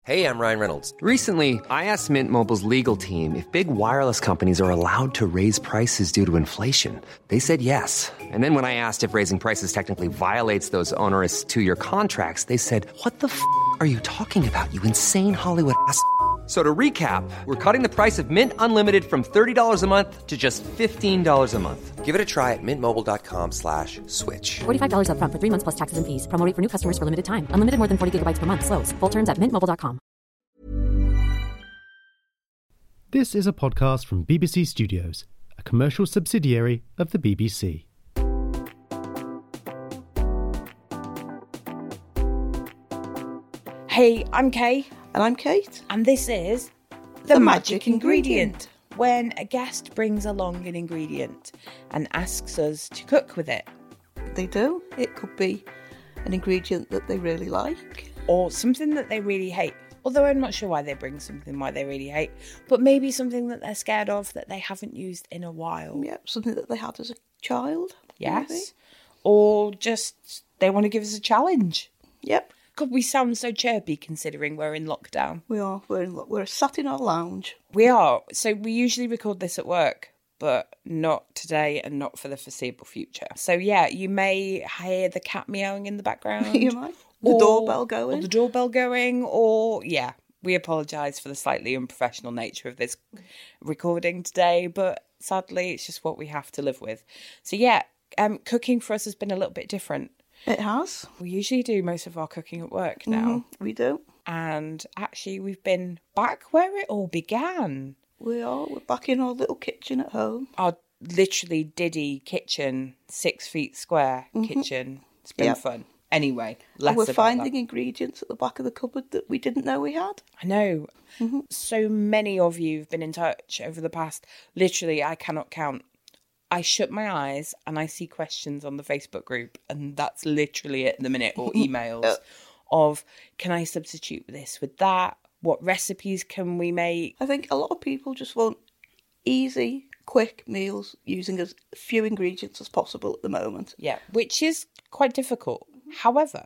Hey, I'm Ryan Reynolds. Recently, I asked Mint Mobile's legal team if big wireless companies are allowed to raise prices due to inflation. They said yes. And then when I asked if raising prices technically violates those onerous two-year contracts, they said, "What the f*** are you talking about, you insane Hollywood ass?" So to recap, we're cutting the price of Mint Unlimited from $30 a month to just $15 a month. Give it a try at mintmobile.com/switch. $45 up front for 3 months plus taxes and fees. Promo rate for new customers for limited time. Unlimited more than 40 gigabytes per month. Slows full terms at mintmobile.com. This is a podcast from BBC Studios, a commercial subsidiary of the BBC. Hey, I'm Kay. And I'm Kate. And this is The Magic Ingredient, when a guest brings along an ingredient and asks us to cook with it. They do. It could be an ingredient that they really like. Or something that they really hate. Although I'm not sure why they bring something why they really hate. But maybe something that they're scared of that they haven't used in a while. Yeah, something that they had as a child. Yes. Maybe. Or just they want to give us a challenge. Yep. God, we sound so chirpy considering we're in lockdown. We are. We're sat in our lounge. We are. So we usually record this at work, but not today and not for the foreseeable future. So yeah, you may hear the cat meowing in the background. You might. The doorbell going. Or the doorbell going, or yeah. We apologise for the slightly unprofessional nature of this recording today, but sadly it's just what we have to live with. So yeah, cooking for us has been a little bit different. It has. We usually do most of our cooking at work now. We do. And actually we've been back where it all began. We are. We're back in our little kitchen at home. Our literally diddy kitchen, 6 feet square kitchen. It's been fun. Anyway, and we're finding ingredients at the back of the cupboard that we didn't know we had. I know. So many of you have been in touch over the past, literally, I cannot count. I shut my eyes and I see questions on the Facebook group, and that's literally it at the minute, or emails of, can I substitute this with that? What recipes can we make? I think a lot of people just want easy, quick meals using as few ingredients as possible at the moment. Yeah, which is quite difficult. However,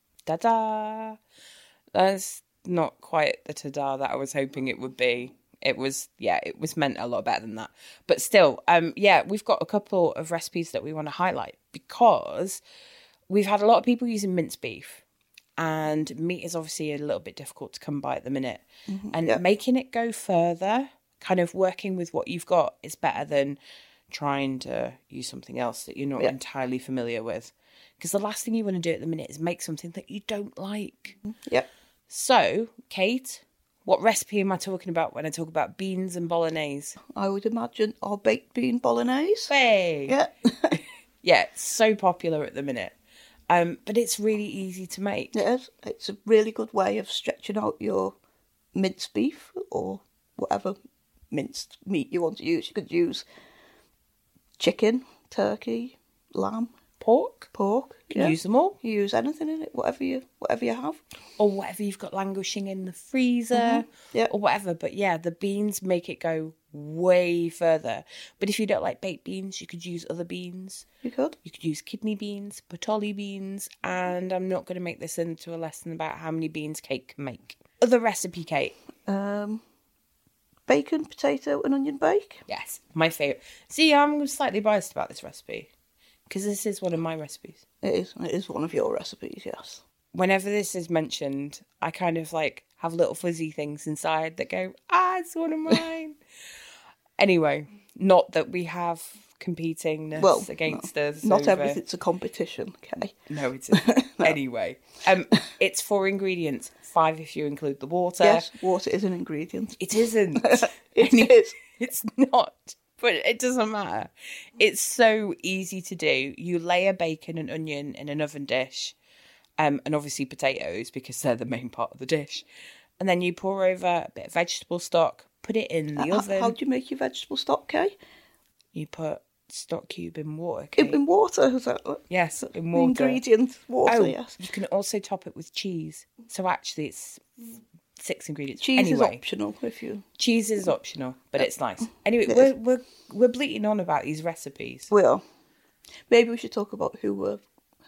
ta-da! That's not quite the ta-da that I was hoping it would be. It was meant a lot better than that. But still, we've got a couple of recipes that we want to highlight because we've had a lot of people using minced beef, and meat is obviously a little bit difficult to come by at the minute. And making it go further, kind of working with what you've got, is better than trying to use something else that you're not entirely familiar with. Because the last thing you want to do at the minute is make something that you don't like. Yep. So, Kate, what recipe am I talking about when I talk about beans and bolognese? I would imagine our baked bean bolognese. Hey! Yeah. Yeah, it's so popular at the minute. But it's really easy to make. It is. It's a really good way of stretching out your minced beef or whatever minced meat you want to use. You could use chicken, turkey, lamb. Pork. You can use them all. You use anything in it, whatever you have. Or whatever you've got languishing in the freezer. Yeah. Or whatever. But yeah, the beans make it go way further. But if you don't like baked beans, you could use other beans. You could. You could use kidney beans, patoli beans, and I'm not going to make this into a lesson about how many beans Kate can make. Other recipe, Kate? Bacon, potato and onion bake. Yes, my favourite. See, I'm slightly biased about this recipe because this is one of my recipes. It is one of your recipes, yes. Whenever this is mentioned, I kind of like have little fuzzy things inside that go, it's one of mine. Anyway, not that we have competingness against us. Not everything's a competition, okay? No, it isn't. No. Anyway, it's 4 ingredients, 5 if you include the water. Yes, water is an ingredient. It isn't. It is. It's not. But it doesn't matter. It's so easy to do. You layer bacon and onion in an oven dish, and obviously potatoes because they're the main part of the dish. And then you pour over a bit of vegetable stock, put it in the oven. How do you make your vegetable stock, Kay? You put stock cube in water, Kay. In water? Is that yes, in water. Ingredient water, yes. You can also top it with cheese. So actually it's 6 ingredients. Cheese is optional if you... Cheese is optional, but it's nice. Anyway, we're bleating on about these recipes. We are. Maybe we should talk about who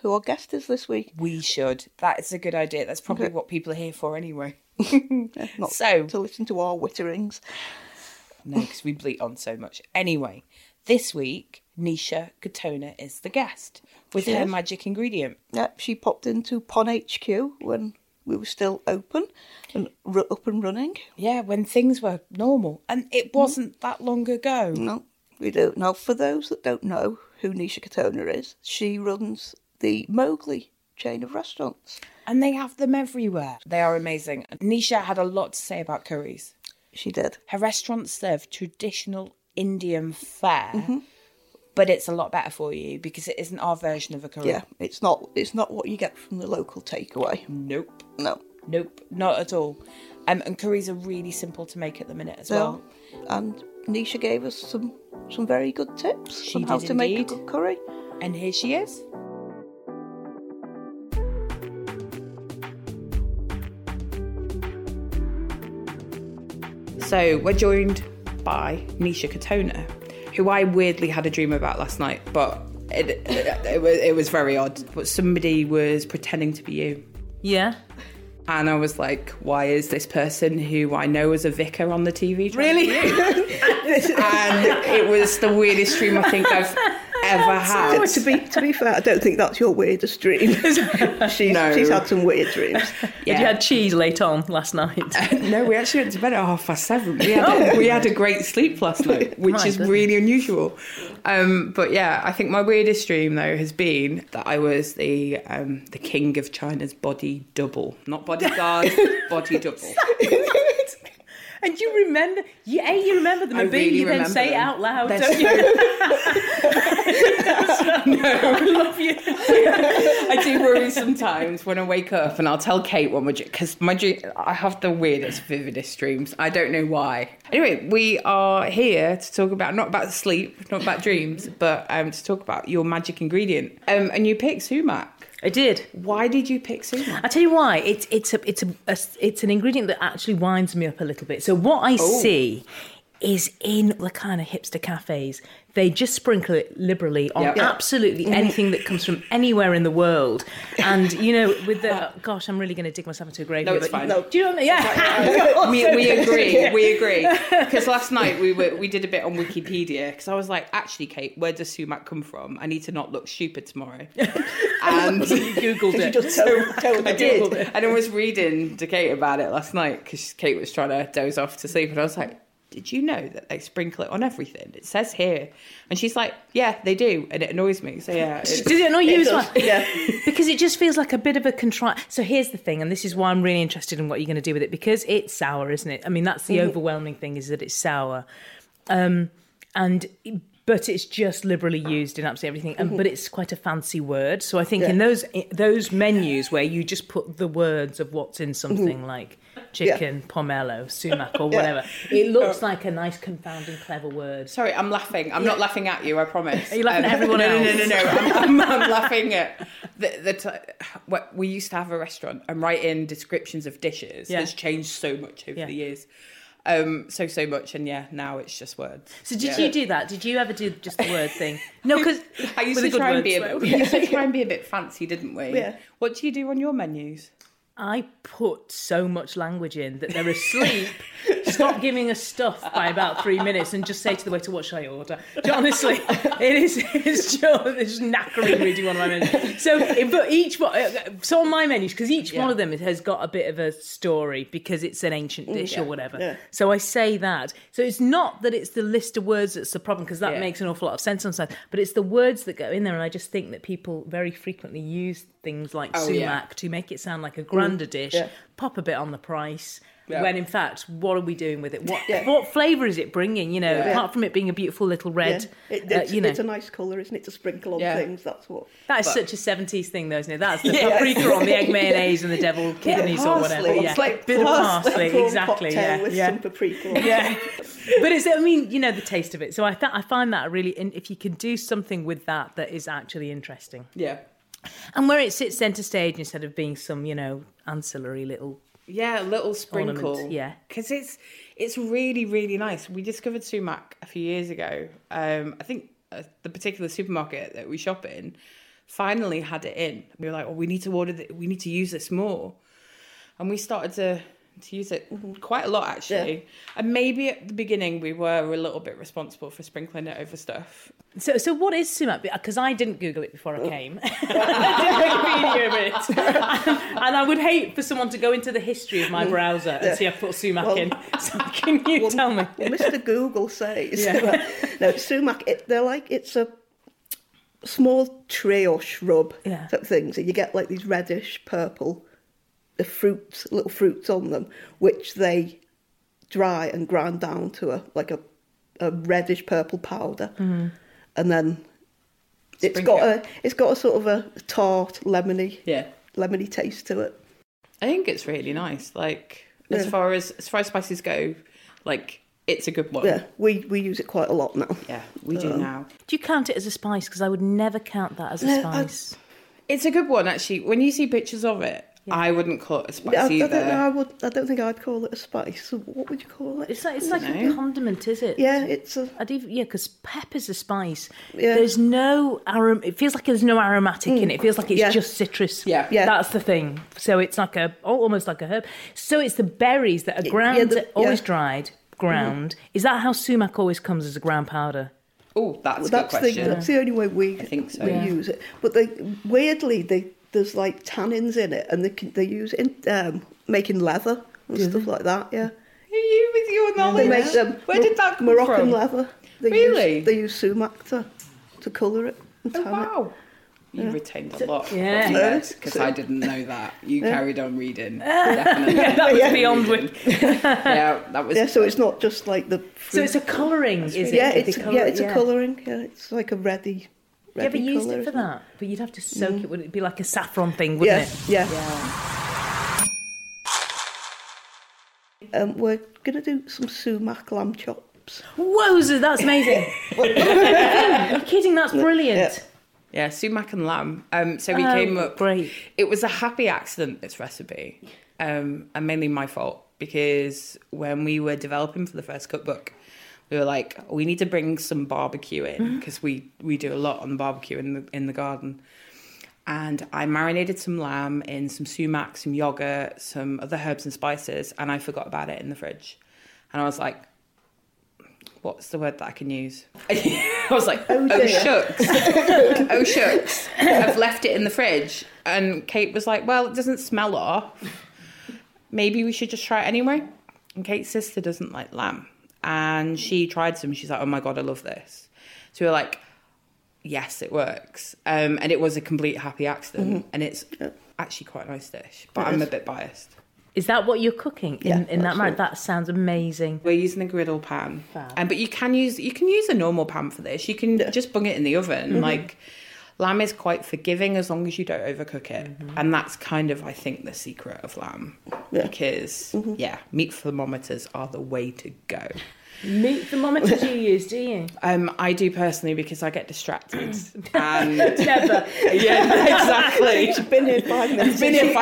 who our guest is this week. We should. That is a good idea. That's probably what people are here for anyway. Not So- to listen to our witterings. No, because we bleat on so much. Anyway, this week, Nisha Katona is the guest with She her is. magic ingredient. Yep, she popped into Pon HQ when we were still open and up and running. Yeah, when things were normal. And it wasn't that long ago. No, we don't. Now, for those that don't know who Nisha Katona is, she runs the Mowgli chain of restaurants. And they have them everywhere. They are amazing. Nisha had a lot to say about curries. She did. Her restaurants serve traditional Indian fare, but it's a lot better for you because it isn't our version of a curry. Yeah, it's not what you get from the local takeaway. Nope. No. Nope, not at all. And curries are really simple to make at the minute as well. And Nisha gave us some very good tips She on how did to make a indeed. good curry. And here she is. So we're joined by Nisha Katona, who I weirdly had a dream about last night, but it was very odd. But somebody was pretending to be you. Yeah. And I was like, why is this person who I know as a vicar on the TV Really? And And it was the weirdest dream I think I've ever had. to be fair, I don't think that's your weirdest dream. She's had some weird dreams. Did you had cheese late on last night? No, we actually went to bed at 7:30. We had a great sleep last night, which My is goodness. really unusual. But yeah, I think my weirdest dream though has been that I was the king of China's body double, not bodyguard, body double. And you remember, you remember them, I and B, really you then remember say it them. out loud, They're don't you? I love you. I do worry sometimes when I wake up and I'll tell Kate what because I have the weirdest, vividest dreams. I don't know why. Anyway, we are here to talk about, not about sleep, not about dreams, but to talk about your magic ingredient. And you picked sumac. I did. Why did you pick sumac? I tell you why. It's an ingredient that actually winds me up a little bit. So what I see is in the kind of hipster cafes, they just sprinkle it liberally on Yep. absolutely anything that comes from anywhere in the world. And, you know, with the... gosh, I'm really going to dig myself into a grave No, here. it's but fine. No, do you know what I mean? Yeah. We agree. Because last night we did a bit on Wikipedia because I was like, actually, Kate, where does sumac come from? I need to not look stupid tomorrow. And You Googled it. I did. And I was reading to Kate about it last night because Kate was trying to doze off to sleep. And I was like, did you know that they sprinkle it on everything? It says here. And she's like, yeah, they do. And it annoys me. So yeah. Did it annoy you as well? Yeah. Because it just feels like a bit of a So here's the thing, and this is why I'm really interested in what you're going to do with it, because it's sour, isn't it? I mean, that's the overwhelming thing, is that it's sour. But it's just liberally used in absolutely everything. But it's quite a fancy word. So I think in those menus where you just put the words of what's in something like chicken, pomelo, sumac or whatever, it looks like a nice, confounding, clever word. Sorry, I'm laughing. I'm not laughing at you, I promise. Are you laughing at everyone else? No. I'm laughing at we used to have a restaurant and write in descriptions of dishes. Yeah. It's changed so much over Yeah. the years. So much, and now it's just words. So did you do that? Did you ever do just the word thing? No, because I used to try and be a bit fancy, didn't we? Yeah. What do you do on your menus? I put so much language in that they're asleep, stop giving us stuff by about 3 minutes and just say to the waiter, what should I order? Honestly, it's just knackering reading one of my menus. So on my menus, because each one of them has got a bit of a story because it's an ancient dish or whatever. Yeah. So I say that. So it's not that it's the list of words that's the problem, because that makes an awful lot of sense on side, but it's the words that go in there, and I just think that people very frequently use things like sumac to make it sound like a grander dish, pop a bit on the price, when in fact, what are we doing with it? What flavour is it bringing, you know, apart from it being a beautiful little red, It's a nice colour, isn't it, to sprinkle on things, that's what... That is such a 70s thing though, isn't it? That's the paprika on the egg mayonnaise and the devil kidneys or whatever. Parsley. Yeah, It's like bit of parsley, prawn exactly. cocktail with some paprika. Yeah. But it's, I mean, you know, the taste of it. So I find that really, if you can do something with that is actually interesting. Yeah. And where it sits centre stage instead of being some, you know, ancillary little... Yeah, a little sprinkle. Ornament, yeah. Because it's really, really nice. We discovered sumac a few years ago. I think the particular supermarket that we shop in, finally had it in. We were like, we need to we need to use this more. And we started to use it quite a lot, actually. Yeah. And maybe at the beginning we were a little bit responsible for sprinkling it over stuff. So what is sumac? Because I didn't Google it before I came. I did make a video of it. And I would hate for someone to go into the history of my browser and see I've put sumac in. So can you tell me? Well, Mr. Google says... No, sumac, it's a small tree or shrub type of thing. So you get like these reddish purple... little fruits on them, which they dry and grind down to a reddish purple powder, and then it's got a sort of a tart, lemony taste to it. I think it's really nice. Like as far as spices go, like it's a good one. Yeah, we use it quite a lot now. Yeah, we do now. Do you count it as a spice? Because I would never count that as a spice. It's a good one, actually. When you see pictures of it, I wouldn't call it a spice either. I don't think I'd call it a spice. So what would you call it? It's like a condiment, is it? Yeah, it's a... because pepper's a spice. Yeah. There's no it feels like there's no aromatic in it. It feels like it's just citrus. Yeah. That's the thing. So it's like almost like a herb. So it's the berries that are ground, always dried, ground. Is that how sumac always comes, as a ground powder? Oh, that's a good question. That's the only way we use it. But weirdly, there's like tannins in it, and they use it in making leather and stuff like that. Yeah. You with your knowledge? They make them. Where did that come Moroccan from? leather. Really? They use sumac to colour it and tan wow. it. You retained a lot. Yeah. Because I didn't know that. You carried on reading. Definitely. That was beyond wit. That was. Yeah, so it's not just like the fruit. So it's a colouring, is it? Yeah, it's a colouring. Yeah, it's like a ready. You ever used it for that? But you'd have to soak it. Would it be like a saffron thing, wouldn't it? Yeah. We're going to do some sumac lamb chops. Whoa, that's amazing. You're kidding, that's brilliant. Yeah, sumac and lamb. So we came up... Great. It was a happy accident, this recipe. And mainly my fault, because when we were developing for the first cookbook, we were like, we need to bring some barbecue in, because we do a lot on the barbecue in the garden. And I marinated some lamb in some sumac, some yogurt, some other herbs and spices, and I forgot about it in the fridge. And I was like, what's the word that I can use? I was like, oh shucks. Oh shucks. I've left it in the fridge. And Kate was like, well, it doesn't smell off. Maybe we should just try it anyway. And Kate's sister doesn't like lamb. And she tried some. She's like, oh my God, I love this. So we were like, yes, it works. And it was a complete happy accident. And it's actually quite a nice dish. But I'm a bit biased. Is that what you're cooking in that marinade? That sounds amazing. We're using a griddle pan. But you can use a normal pan for this. You can just bung it in the oven. Like, lamb is quite forgiving as long as you don't overcook it. And that's kind of, I think, the secret of lamb. Because, meat thermometers are the way to go. Meat thermometers you use, do you? I do personally, because I get distracted. And never. Yeah, exactly. She's been here 5 minutes.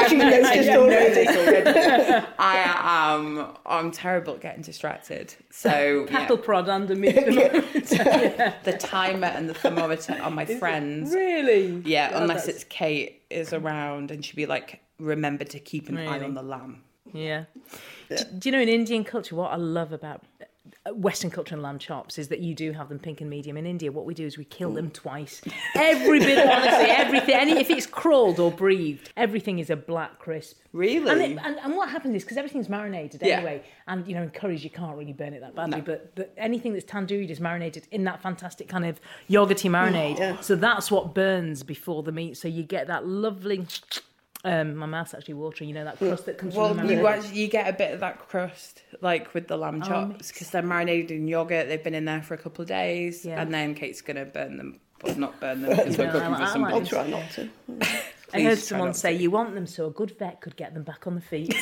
I'm terrible at getting distracted. So cattle prod under meat thermometer. The timer and the thermometer are my friends. Really? Yeah, unless it's Kate is around and she'd be like, remember to keep an eye on the lamb. Yeah. Do you know, in Indian culture, what I love about Western culture and lamb chops is that you do have them pink and medium. In India, what we do is we kill them twice. Every bit, honestly, everything. If it's crawled or breathed, everything is a black crisp. Really? And what happens is, because everything's marinated anyway, and in curries you can't really burn it that badly, but anything that's tandoori is marinated in that fantastic kind of yogurty marinade. So that's what burns before the meat. So you get that lovely... my mouth's actually watering, that crust that comes from the marinade. You get a bit of that crust, like with the lamb chops, because they're marinated in yogurt. They've been in there for a couple of days, and then Kate's going to burn them, but not burn them, because we're cooking for somebody. I'll try not to. I heard someone say, you want them so a good vet could get them back on the feet.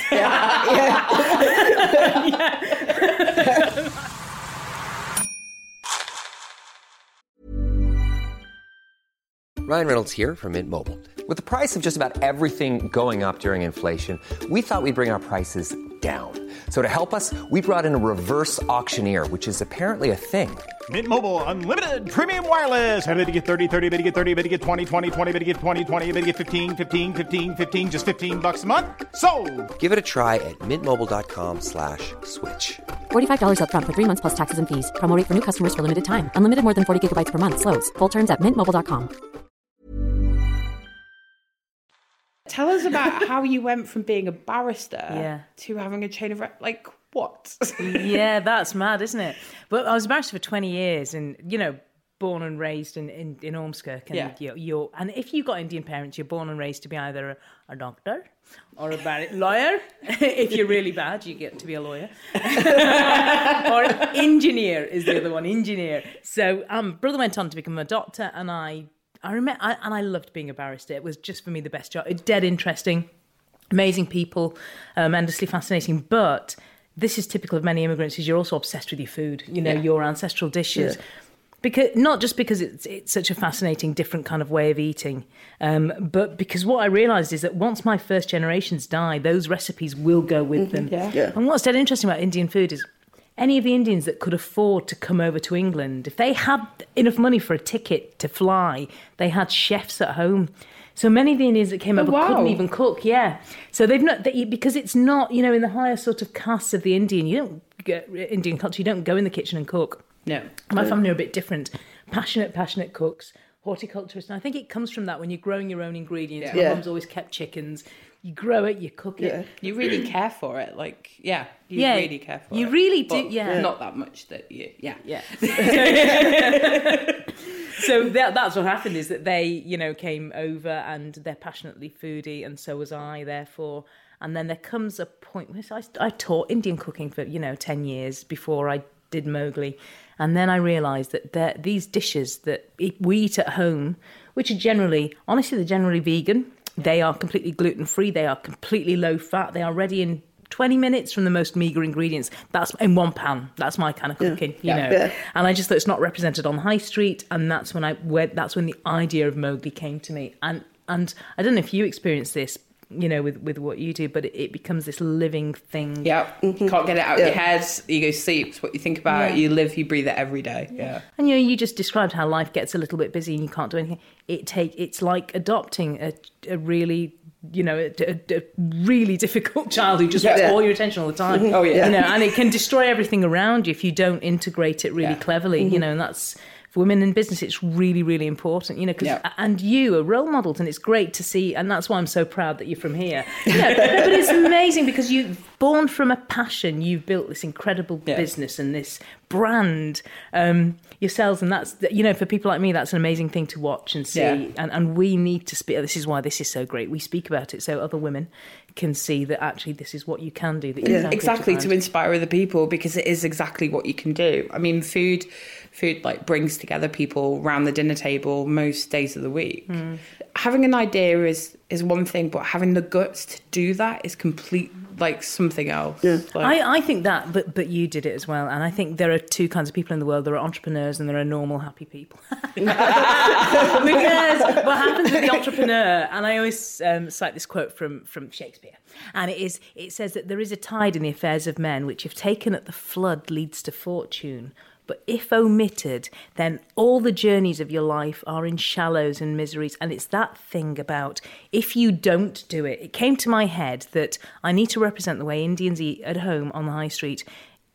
Ryan Reynolds here from Mint Mobile. With the price of just about everything going up during inflation, we thought we'd bring our prices down. So to help us, we brought in a reverse auctioneer, which is apparently a thing. Mint Mobile Unlimited Premium Wireless. How to get 30, 30, bit to get 30, bit to get 20, 20, 20, bit to get 20, 20, bit to get 15, 15, 15, 15, just $15 a month? Sold! Give it a try at mintmobile.com/switch. $45 up front for 3 months plus taxes and fees. Promo rate for new customers for limited time. Unlimited more than 40 gigabytes per month. Slows full terms at mintmobile.com. Tell us about how you went from being a barrister to having a chain of... Like, what? Yeah, that's mad, isn't it? But I was a barrister for 20 years and, you know, born and raised in Ormskirk. And and if you've got Indian parents, you're born and raised to be either a doctor or a lawyer. If you're really bad, you get to be a lawyer. Or engineer is the other one, engineer. So brother went on to become a doctor, and I remember, and I loved being a barrister. It was just for me the best job. It's dead interesting, amazing people, endlessly fascinating. But this is typical of many immigrants: is you're also obsessed with your food. You know, your ancestral dishes. Yeah. Because not just because it's such a fascinating, different kind of way of eating, but because what I realised is that once my first generations die, those recipes will go with them. Yeah. And what's dead interesting about Indian food is any of the Indians that could afford to come over to England, if they had enough money for a ticket to fly, they had chefs at home. So many of the Indians that came over couldn't even cook. Yeah. So because it's not, you know, in the higher sort of castes of the Indian culture, you don't go in the kitchen and cook. No. My family are a bit different. Passionate cooks, horticulturists. And I think it comes from that when you're growing your own ingredients. My mum's always kept chickens. You grow it, you cook it. You really care for it. Like, you really care for it. You really do, Not that much that you, So that's what happened, is that they, you know, came over and they're passionately foodie, and so was I, therefore. And then there comes a point where I taught Indian cooking for, 10 years before I did Mowgli. And then I realised that these dishes that we eat at home, which are generally vegan, they are completely gluten-free, they are completely low-fat, they are ready in 20 minutes from the most meagre ingredients. That's in one pan. That's my kind of cooking, you know. Yeah. And I just thought it's not represented on the high street, and that's when the idea of Mowgli came to me. And I don't know if you experienced this, you know, with what you do, but it becomes this living thing. Yeah, you can't get it out of your head. You go sleep, it's what you think about, you live, you breathe it every day. Yeah. And you just described how life gets a little bit busy and you can't do anything. It's like adopting a really, a really difficult child who just wants all your attention all the time. Oh yeah. And it can destroy everything around you if you don't integrate it really cleverly, and that's... For women in business, it's really, really important, and you are role models, and it's great to see, and that's why I'm so proud that you're from here. But it's amazing because you've born from a passion, you've built this incredible business and this brand yourselves, and that's, for people like me, that's an amazing thing to watch and see, and we need to speak. This is why this is so great. We speak about it so other women can see that actually this is what you can do. That you can exactly, to inspire other people, because it is exactly what you can do. I mean, food like brings together people around the dinner table most days of the week. Having an idea is one thing, but having the guts to do that is something else. I think that, but you did it as well, and I think there are two kinds of people in the world. There are entrepreneurs and there are normal happy people. Because what happens with the entrepreneur, and I always cite this quote from Shakespeare, and it says that there is a tide in the affairs of men which, if taken at the flood, leads to fortune. But if omitted, then all the journeys of your life are in shallows and miseries. And it's that thing about, if you don't do it, it came to my head that I need to represent the way Indians eat at home on the high street.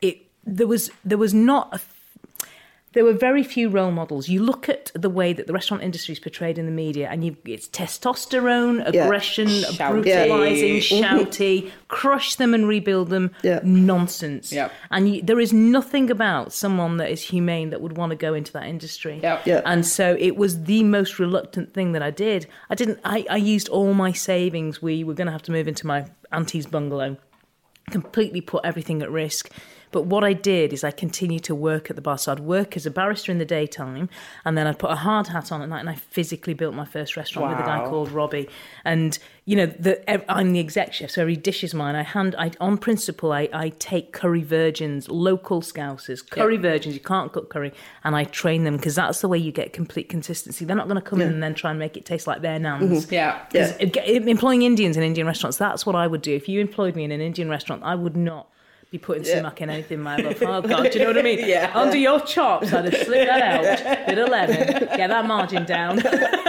There were very few role models. You look at the way that the restaurant industry is portrayed in the media, and it's testosterone, aggression, brutalising, shouty, crush them and rebuild them, nonsense. And there is nothing about someone that is humane that would want to go into that industry. And so it was the most reluctant thing that I did. I used all my savings. We were going to have to move into my auntie's bungalow, completely put everything at risk. But what I did is I continued to work at the bar. So I'd work as a barrister in the daytime, and then I'd put a hard hat on at night, and I physically built my first restaurant with a guy called Robbie. And, I'm the exec chef, so every dish is mine. On principle, I take curry virgins, local Scousers, curry virgins, you can't cook curry, and I train them, because that's the way you get complete consistency. They're not going to come in and then try and make it taste like their nans. Employing Indians in Indian restaurants, that's what I would do. If you employed me in an Indian restaurant, I would not be putting sumac in anything, my love. Oh, God, do you know what I mean? Yeah. Under your chops, I'd have slipped that out, bit of lemon, get that margin down.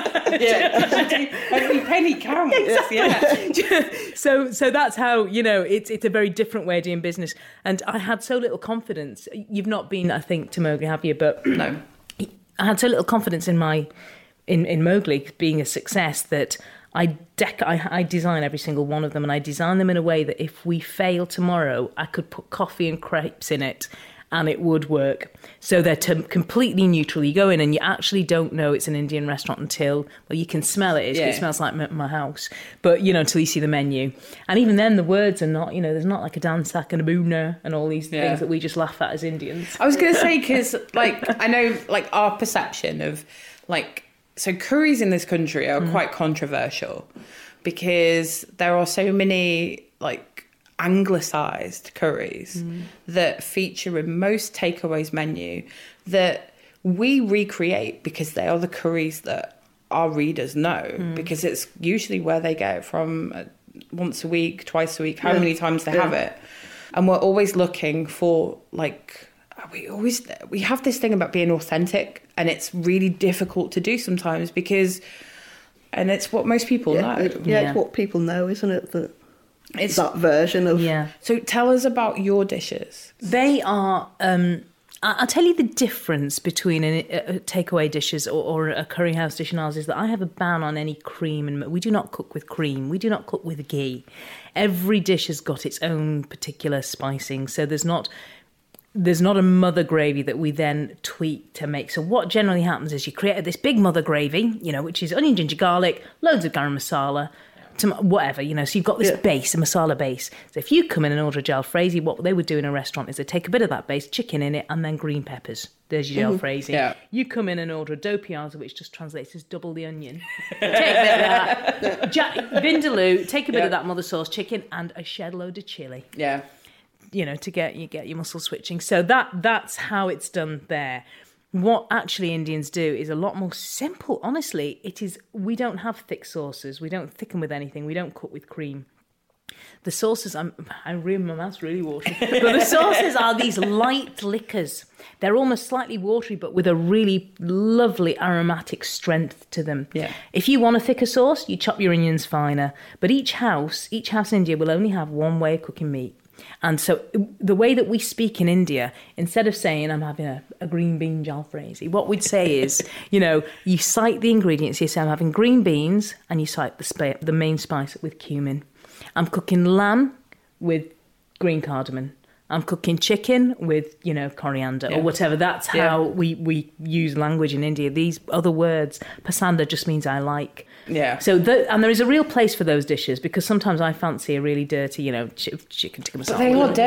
Every penny counts. Yeah. So that's how, it's a very different way of doing business. And I had so little confidence. You've not been, I think, to Mowgli, have you? But No. I had so little confidence in in Mowgli being a success that I design every single one of them, and I design them in a way that if we fail tomorrow, I could put coffee and crepes in it and it would work. So they're completely neutral. You go in and you actually don't know it's an Indian restaurant until, you can smell it. It smells like my house. But, until you see the menu. And even then, the words are not, there's not like a dansak and a boona and all these things that we just laugh at as Indians. I was going to say, because, I know, our perception of, so curries in this country are quite controversial because there are so many, anglicised curries that feature in most takeaways menu that we recreate because they are the curries that our readers know, because it's usually where they get it from once a week, twice a week, how many times they have it. And we're always looking for, we have this thing about being authentic, and it's really difficult to do sometimes and it's what most people know. It's what people know, isn't it? It's that version of... Yeah. So tell us about your dishes. They are... I'll tell you the difference between a takeaway dishes or a curry house dish and ours is that I have a ban on any cream, and we do not cook with cream. We do not cook with ghee. Every dish has got its own particular spicing, so there's not a mother gravy that we then tweak to make. So what generally happens is you create this big mother gravy, which is onion, ginger, garlic, loads of garam masala, whatever, so you've got this base, a masala base. So if you come in and order a jalfrezi, what they would do in a restaurant is they take a bit of that base, chicken in it, and then green peppers. There's your jalfrezi. Yeah. You come in and order a do piazza, which just translates as double the onion. Take a bit of that. Vindaloo, take a bit of that mother sauce chicken and a shed load of chilli. Yeah. To get your muscle switching. So that's how it's done there. What actually Indians do is a lot more simple. Honestly, we don't have thick sauces. We don't thicken with anything. We don't cook with cream. The sauces, my mouth's really watery. But the sauces are these light liquors. They're almost slightly watery, but with a really lovely aromatic strength to them. Yeah. If you want a thicker sauce, you chop your onions finer. But each house in India will only have one way of cooking meat. And so the way that we speak in India, instead of saying I'm having a green bean jalfrezi, what we'd say is, you cite the ingredients. You say I'm having green beans, and you cite the main spice with cumin. I'm cooking lamb with green cardamom. I'm cooking chicken with, coriander or whatever. That's how we use language in India. These other words, pasanda just means I like. Yeah. So, and there is a real place for those dishes because sometimes I fancy a really dirty, chicken tikka masala. But they are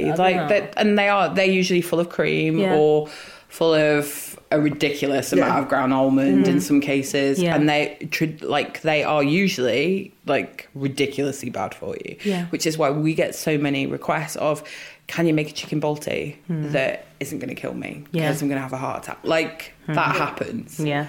dirty, they're usually full of cream or full of a ridiculous amount of ground almond in some cases, and they are usually ridiculously bad for you. Yeah. Which is why we get so many requests of, can you make a chicken balti that isn't going to kill me because I'm going to have a heart attack? That happens. Yeah.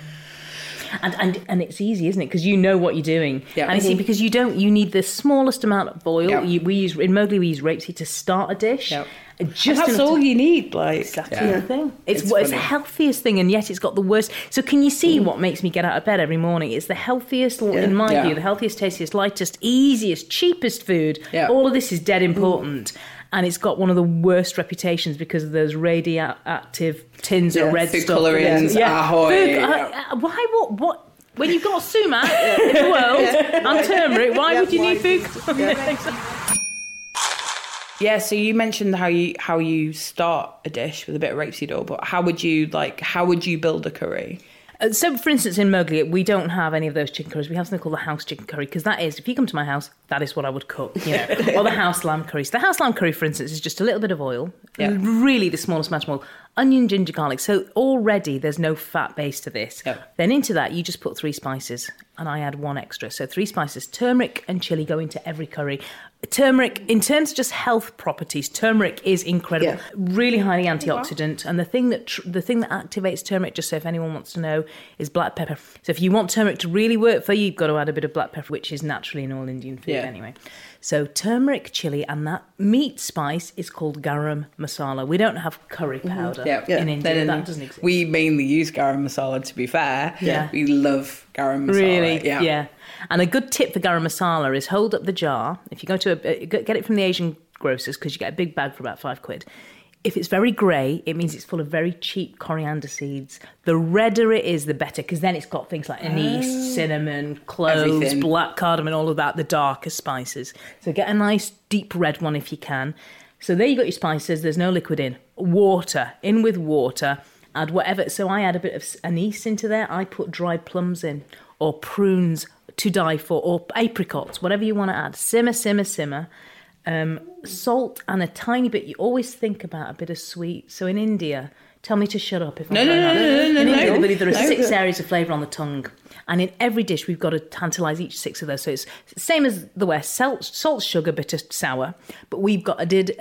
And it's easy, isn't it? Because you know what you're doing. Yeah. And you see, because you need the smallest amount of oil. Yep. In Mowgli we use rapeseed to start a dish. Yep. That's all you need. Exactly the thing. It's the healthiest thing, and yet it's got the worst. So can you see what makes me get out of bed every morning? It's the healthiest, in my view, the healthiest, tastiest, lightest, easiest, cheapest food. Yeah. All of this is dead important. And it's got one of the worst reputations because of those radioactive tins of red food stuff. Colorings, ahoy. Why? What? When you've got sumac in the world and turmeric, why would you need food colorings? Yeah, so you mentioned how you start a dish with a bit of rapeseed oil, but how would you build a curry? So, for instance, in Mowgli, we don't have any of those chicken curries. We have something called the house chicken curry, because that is, if you come to my house, that is what I would cook, or the house lamb curries. The house lamb curry, for instance, is just a little bit of oil, really the smallest amount of oil, onion, ginger, garlic. So already there's no fat base to this. Yep. Then into that, you just put 3 spices, and I add 1 extra. So 3 spices, turmeric and chili go into every curry. Turmeric, in terms of just health properties, turmeric is incredible, really highly antioxidant. And the thing that activates turmeric, just so if anyone wants to know, is black pepper. So if you want turmeric to really work for you, you've got to add a bit of black pepper, which is naturally in all Indian food anyway. So turmeric, chili, and that meat spice is called garam masala. We don't have curry powder in India. That doesn't exist. We mainly use garam masala, to be fair. Yeah. We love garam masala. Really? Yeah. And a good tip for garam masala is hold up the jar. If you go to get it from the Asian grocers, because you get a big bag for about £5. If it's very grey, it means it's full of very cheap coriander seeds. The redder it is, the better, because then it's got things like anise, cinnamon, cloves, everything. black cardamom, all of that, the darker spices. So get a nice deep red one if you can. So there you got your spices. There's no liquid in. Water. In with water. Add whatever. So I add a bit of anise into there. I put dried plums in, or prunes to die for, or apricots, whatever you want to add. Simmer, simmer, simmer. Salt and a tiny bit. You always think about a bit of sweet. So in India, tell me to shut up if I'm going on. In India, they believe there are 6 areas of flavour on the tongue. And in every dish, we've got to tantalise each 6 of those. So it's the same as the West. Salt, sugar, bitter, sour. But we've got added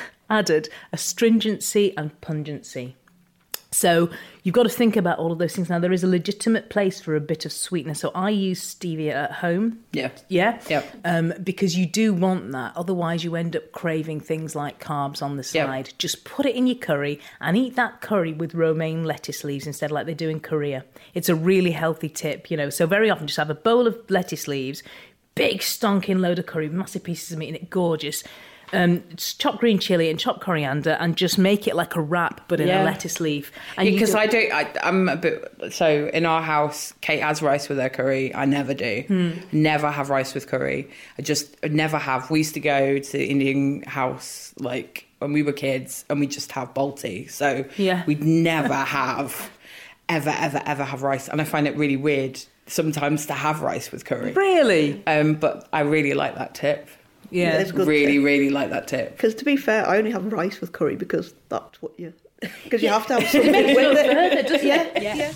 astringency and pungency. So you've got to think about all of those things. Now, there is a legitimate place for a bit of sweetness. So I use stevia at home. Yeah. Yeah? Yep. Because you do want that. Otherwise, you end up craving things like carbs on the side. Yep. Just put it in your curry and eat that curry with romaine lettuce leaves instead, like they do in Korea. It's a really healthy tip, you know. So very often, just have a bowl of lettuce leaves, big stonking load of curry, massive pieces of meat in it, gorgeous. Chop green chilli and chop coriander and just make it like a wrap but in a lettuce leaf. Because I'm a bit, so in our house Kate has rice with her curry. I never do. Never have rice with curry. I never have. We used to go to the Indian house like when we were kids and we just have balti, so we'd never have ever have rice, and I find it really weird sometimes to have rice with curry. Really? But I really like that tip. Yeah, it's good. Really like that tip. Because to be fair, I only have rice with curry because that's what you... Because you have to have something with it. Doesn't it? Yeah.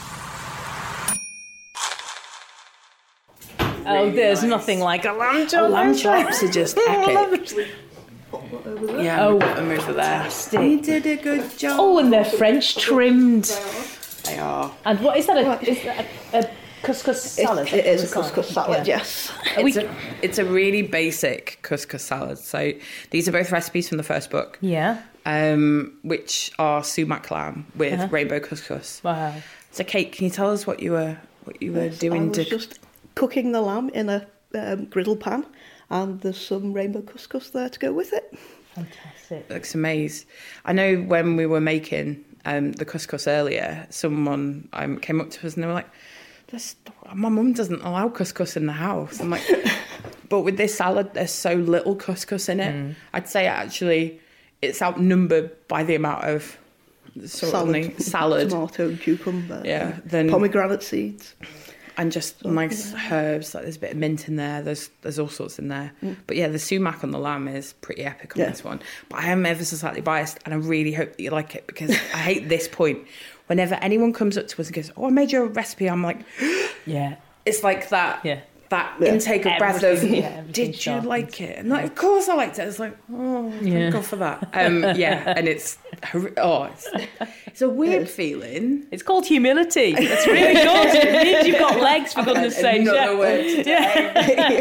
Oh, there's nothing like a lamb chop. Lamb chops are just epic. Yeah, I'm over there. You did a good job. Oh, and they're French trimmed. They are. And what is that? Is that a couscous salad? It is a couscous salad, yes. It's a really basic couscous salad. So these are both recipes from the first book. Yeah. Which are sumac lamb with rainbow couscous. Wow. So Kate, can you tell us what you were doing? I was just cooking the lamb in a griddle pan, and there's some rainbow couscous there to go with it. Fantastic. Looks amazing. I know when we were making the couscous earlier, someone came up to us and they were like, my mum doesn't allow couscous in the house. I'm like, but with this salad, there's so little couscous in it. I'd say actually it's outnumbered by the amount of salad, tomato, cucumber, then pomegranate seeds, and just nice herbs. Like there's a bit of mint in there. There's all sorts in there. But yeah, the sumac on the lamb is pretty epic on this one. But I am ever so slightly biased, and I really hope that you like it because I hate this point. Whenever anyone comes up to us and goes, "Oh, I made you a recipe," I'm like, "Yeah." It's like that. Yeah. That intake of breath of, did you like it? And like, of course I liked it. It's like, thank God for that. And it's a weird feeling. It's called humility. It's really good. It means you've got legs, for goodness sake. Another word today.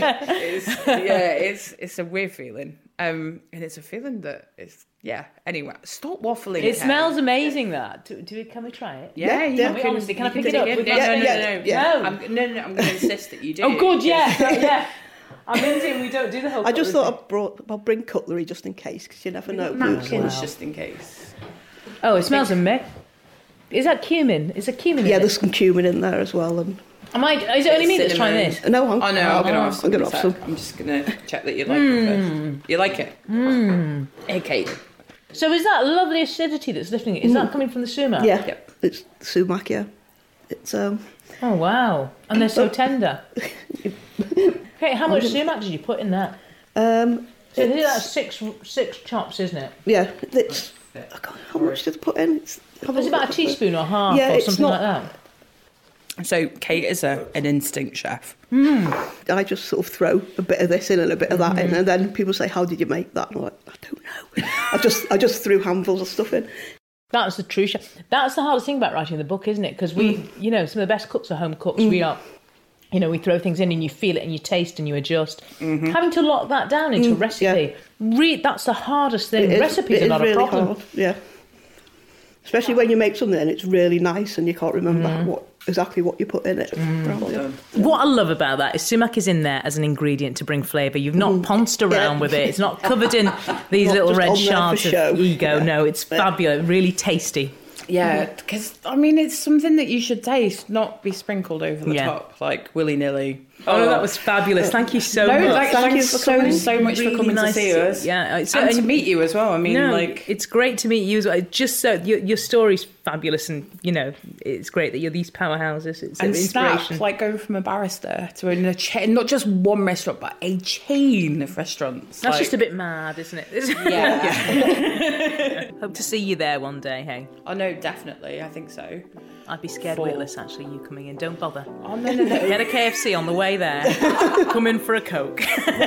It's a weird feeling. And it's a feeling that it's, anyway, stop waffling. It smells amazing, that. Can we try it? Yeah. Honestly, can I pick it up? No. I'm going to insist that you do. Oh, good, yeah. I'm Indian, we don't do the whole I just thought I'll bring cutlery just in case, because you never know. Napkins just in case. Oh, it smells amazing. Is that cumin? Is there cumin in it? Yeah, there's some cumin in there as well. And is it only me that's trying this? No, I'm going to have some. I'm just going to check that you like it first. You like it? Hey, Kate. So is that lovely acidity that's lifting it? Is that coming from the sumac? Yeah, it's sumac, It's Oh, wow. And they're so tender. Okay, how much sumac did you put in that? So that's six chops, isn't it? Yeah, how much did I put in? It's about a teaspoon or half or something like that. So Kate is an instinct chef. I just sort of throw a bit of this in and a bit of that in, and then people say, "How did you make that?" And I'm like, "I don't know. I just threw handfuls of stuff in." That's the true chef. That's the hardest thing about writing the book, isn't it? Because we, some of the best cooks are home cooks. We are You know, we throw things in and you feel it and you taste and you adjust. Having to lock that down into a recipe, that's the hardest thing. Recipes are not a problem. Hard. Yeah. Especially when you make something and it's really nice and you can't remember exactly what you put in it. What I love about that is sumac is in there as an ingredient to bring flavour. You've not ponced around with it. It's not covered in these little red shards of ego. No, it's fabulous, really tasty. Yeah, because, I mean, it's something that you should taste, not be sprinkled over the top, like willy-nilly. Oh, that was fabulous. Thank you so much. Thank you so much for coming to see us. Yeah, and to meet you as well. I mean, it's great to meet you as well. Just so your story's fabulous, and you know it's great that you're these powerhouses. It's an inspiration. Snap, like going from a barrister to a chain, not just one restaurant, but a chain of restaurants. That's just a bit mad, isn't it? Yeah. Hope to see you there one day. Hey. Oh no, definitely. I think so. I'd be scared witless, actually, you coming in. Don't bother. Oh, no. Get a KFC on the way there. Come in for a Coke.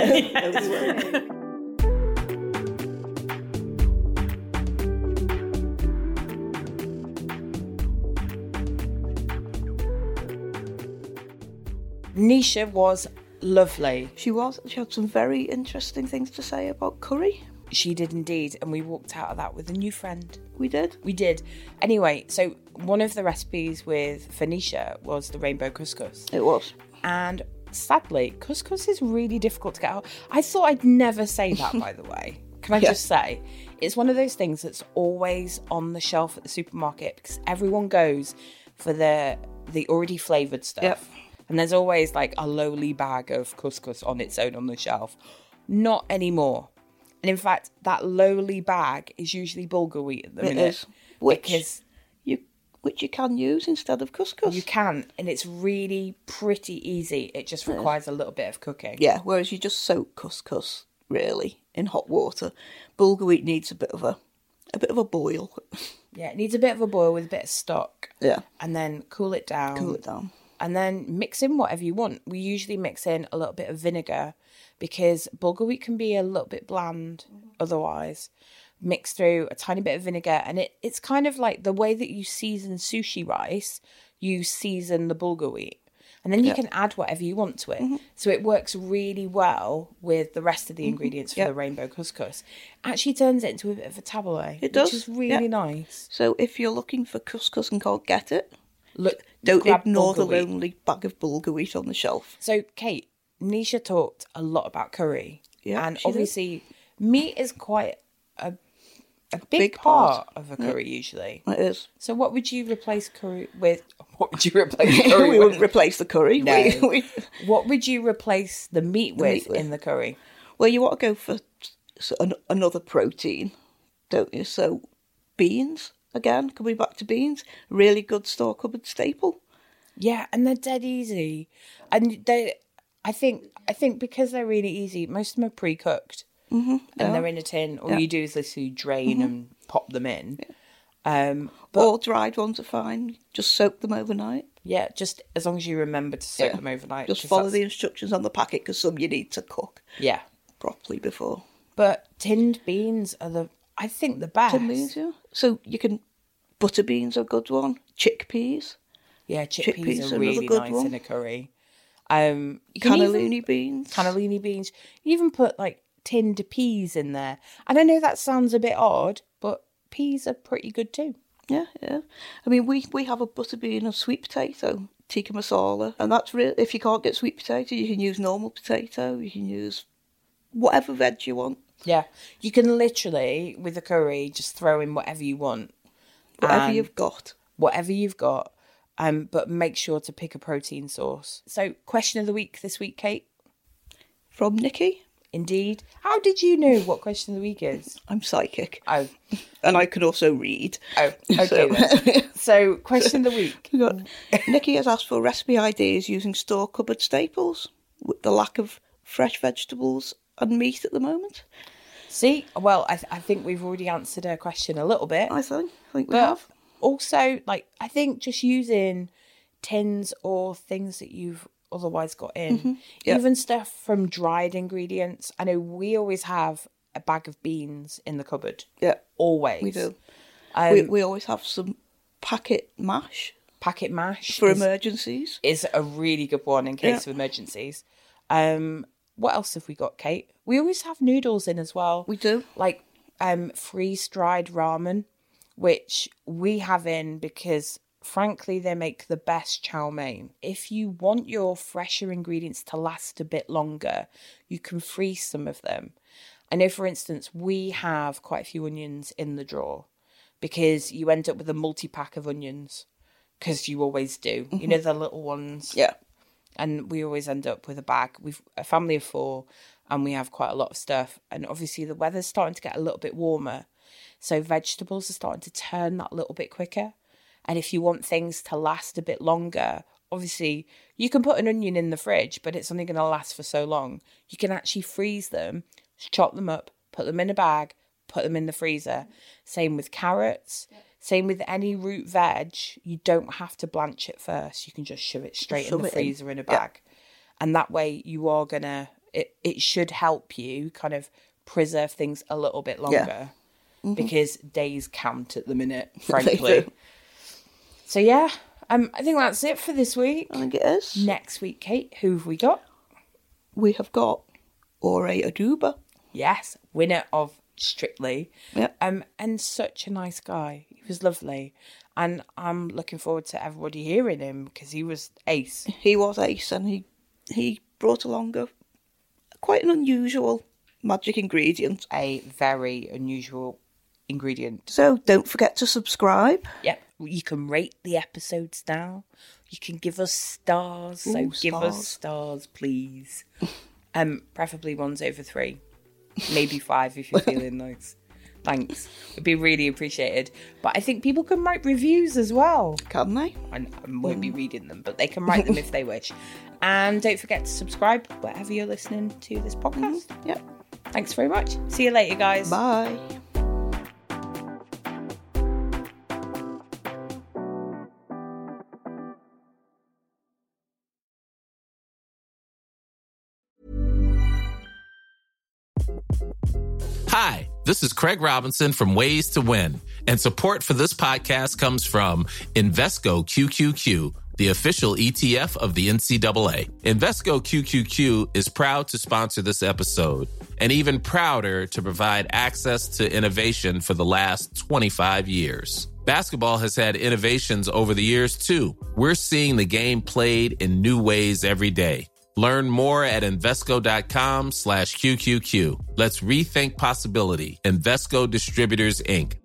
Nisha was lovely. She was. She had some very interesting things to say about curry. She did indeed, and we walked out of that with a new friend. We did. Anyway, so one of the recipes with Nisha was the rainbow couscous. It was. And sadly, couscous is really difficult to get out. I thought I'd never say that, by the way. Can I just say, it's one of those things that's always on the shelf at the supermarket because everyone goes for the already flavoured stuff. Yep. And there's always like a lowly bag of couscous on its own on the shelf. Not anymore. And in fact, that lowly bag is usually bulgur wheat at the minute. It is. Which you can use instead of couscous. You can, and it's really pretty easy. It just requires a little bit of cooking. Yeah, whereas you just soak couscous, really, in hot water. Bulgur wheat needs a bit of a boil. Yeah, it needs a bit of a boil with a bit of stock. Yeah. And then cool it down. And then mix in whatever you want. We usually mix in a little bit of vinegar because bulgur wheat can be a little bit bland otherwise. Mix through a tiny bit of vinegar, and it's kind of like the way that you season sushi rice, you season the bulgur wheat. And then you can add whatever you want to it. Mm-hmm. So it works really well with the rest of the ingredients for the rainbow couscous. Actually turns it into a bit of a tabbouleh. It does. Which is really nice. So if you're looking for couscous and can't get it, don't ignore the lonely bag of bulgur wheat on the shelf. So, Kate, Nisha talked a lot about curry. Yeah, and obviously meat is quite a big part of a curry usually. It is. So what would you replace curry with? What would you replace curry we with? wouldn't replace the curry. No. What would you replace the meat with in the curry? Well, you want to go for another protein, don't you? So beans, again, coming back to beans, really good store cupboard staple. Yeah, and they're dead easy. And I think because they're really easy, most of them are pre-cooked. Mm-hmm, and they're in a tin. All you do is literally drain and pop them in. Yeah. All dried ones are fine. Just soak them overnight. Yeah, just as long as you remember to soak them overnight. Just follow the instructions on the packet because some you need to cook. Yeah. Properly before. But tinned beans are I think the best. Tinned beans, yeah. So you can, butter beans are a good one. Chickpeas. Yeah, chickpeas are really nice in a curry. Cannellini beans. Cannellini beans. You even put like tinned peas in there. And I know that sounds a bit odd, but peas are pretty good too. Yeah. I mean, we have a butter bean and sweet potato, tikka masala, and that's real. If you can't get sweet potato, you can use normal potato. You can use whatever veg you want. Yeah, you can literally, with a curry, just throw in whatever you want. Whatever you've got. But make sure to pick a protein source. So, question of the week this week, Kate? From Nikki. Indeed. How did you know what question of the week is? I'm psychic. Oh. And I can also read. Oh, okay then. So, question of the week. Nikki has asked for recipe ideas using store cupboard staples with the lack of fresh vegetables and meat at the moment. See? Well, I think we've already answered her question a little bit. I think we have. Also, I think just using tins or things that you've otherwise got in. Mm-hmm. Yep. Even stuff from dried ingredients. I know we always have a bag of beans in the cupboard. Yeah. Always. We do. We always have some packet mash. packet mash for emergencies is a really good one in case of emergencies. What else have we got, Kate? We always have noodles in as well. We do. Like freeze-dried ramen, which we have in because, frankly, they make the best chow mein. If you want your fresher ingredients to last a bit longer, you can freeze some of them. I know, for instance, we have quite a few onions in the drawer because you end up with a multi-pack of onions, because you always do. You know, the little ones? Yeah. And we always end up with a bag. We've a family of 4 and we have quite a lot of stuff. And obviously the weather's starting to get a little bit warmer. So vegetables are starting to turn that little bit quicker. And if you want things to last a bit longer, obviously you can put an onion in the fridge, but it's only going to last for so long. You can actually freeze them, chop them up, put them in a bag, put them in the freezer. Same with carrots. Same with any root veg. You don't have to blanch it first. You can just shove it straight in the freezer in a bag. And that way you are going to, it should help you kind of preserve things a little bit longer. Because days count at the minute, frankly. So yeah, I think that's it for this week. I think it is. Next week, Kate, who have we got? We have got Ore Aduba. Yes, winner of Strictly. Yep. And such a nice guy. He was lovely. And I'm looking forward to everybody hearing him because he was ace. He was ace, and he brought along quite an unusual magic ingredient. A very unusual ingredient. So don't forget to subscribe. Yep. You can rate the episodes now. You can give us stars. So give us stars, please. Preferably ones over 3. Maybe 5 if you're feeling nice. Thanks. It'd be really appreciated. But I think people can write reviews as well. Can they? I won't be reading them, but they can write them if they wish. And don't forget to subscribe wherever you're listening to this podcast. Yep. Thanks very much. See you later, guys. Bye. Hi, this is Craig Robinson from Ways to Win, and support for this podcast comes from Invesco QQQ, the official ETF of the NCAA. Invesco QQQ is proud to sponsor this episode, and even prouder to provide access to innovation for the last 25 years. Basketball has had innovations over the years, too. We're seeing the game played in new ways every day. Learn more at Invesco.com/QQQ. Let's rethink possibility. Invesco Distributors, Inc.